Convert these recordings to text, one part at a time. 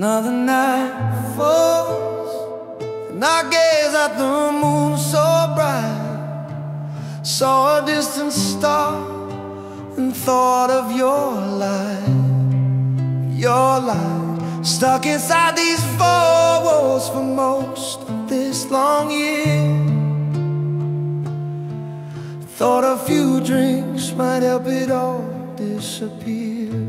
Another night falls, and I gaze at the moon so bright. Saw a distant star and thought of your light. Your light, stuck inside these four walls for most of this long year. Thought a few drinks might help it all disappear.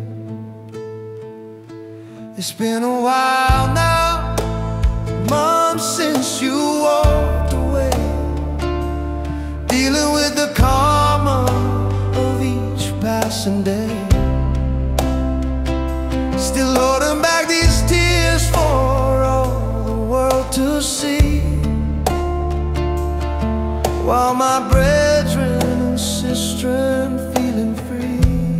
It's been a while now, months since you walked away, dealing with the karma of each passing day. Still holding back these tears for all the world to see, while my brethren and sistren feeling free.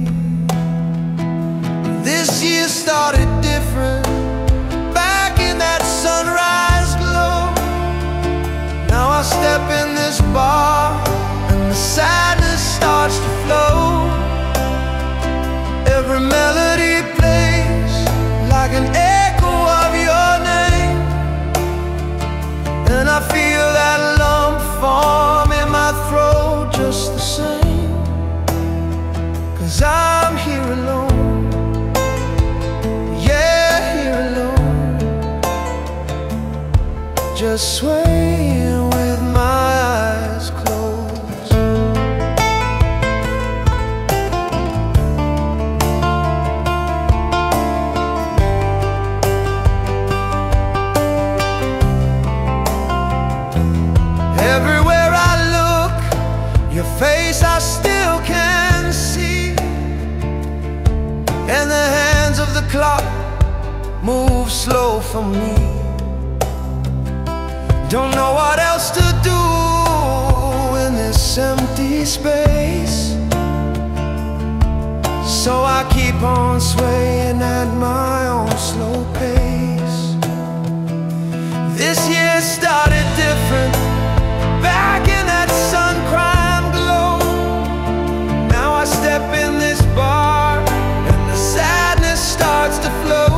This year started different, back in that sunrise glow. Now I step in this bar and the sadness starts to flow. Every melody plays like an echo of your name, and I feel that lump form in my throat just the same. 'Cause I'm here alone, just swaying with my eyes closed. Everywhere I look, your face I still can see, and the hands of the clock move slow for me. Don't know what else to do in this empty space, so I keep on swaying at my own slow pace. This year started different, back in that sun-crimed glow. Now I step in this bar and the sadness starts to flow.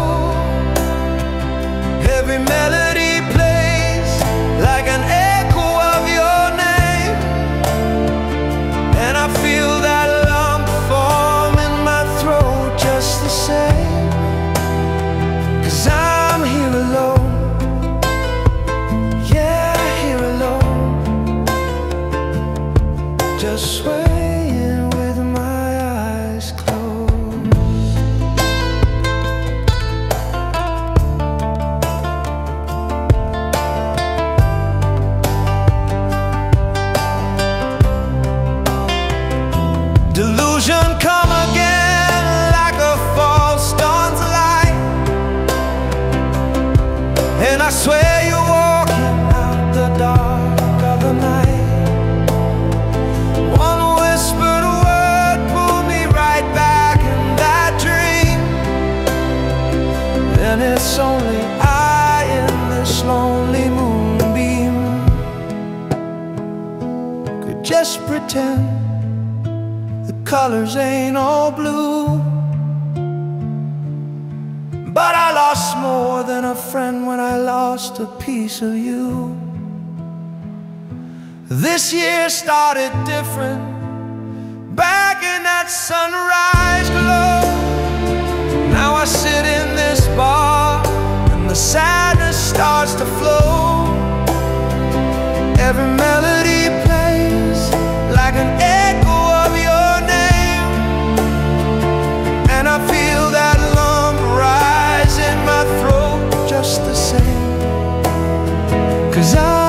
Every melody like an echo of your name, and I feel that lump form in my throat just the same. 'Cause I'm here alone, yeah, here alone, just swaying with my eyes closed. Delusion come again like a false dawn's light, and I swear you're walking out the dark of the night. One whispered word pulled me right back in that dream, and it's only I in this lonely moonbeam could just pretend colors ain't all blue. But I lost more than a friend when I lost a piece of you. This year started different, back in that sunrise glow. Now I sit in this bar and the sadness starts to flow. Every melody plays like an echo of your name, and I feel that lump rise in my throat just the same. 'Cause